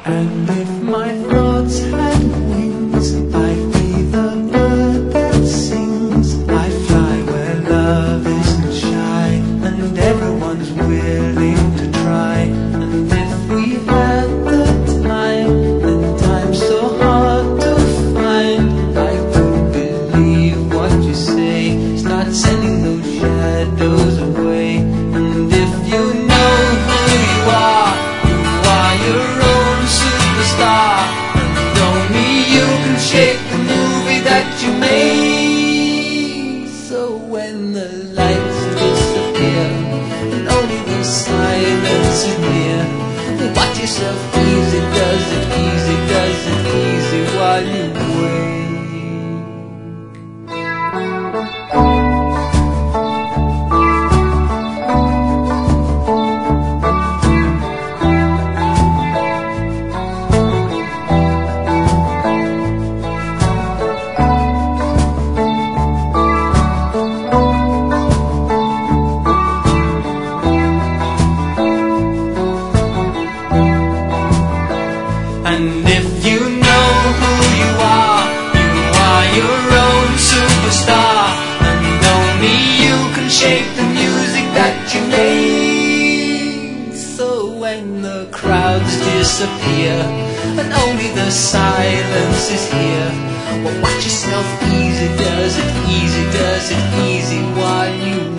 And if my thoughts had wings, I'd be the bird that sings. I'd fly where love isn't shy, and everyone's willing to try. And if we had the time, and time's so hard to find, I couldn't believe what you say. Start sending those shadows away. And if you know who you are your own superstar, and only you can shape the movie that you made. So when the lights disappear and only the silence is near, watch yourself easy, does it easy, does it easy while you wait. And if you know who you are your own superstar, and only you can shape the music that you made. So when the crowds disappear and only the silence is here, well, watch yourself easy, does it easy, does it easy while you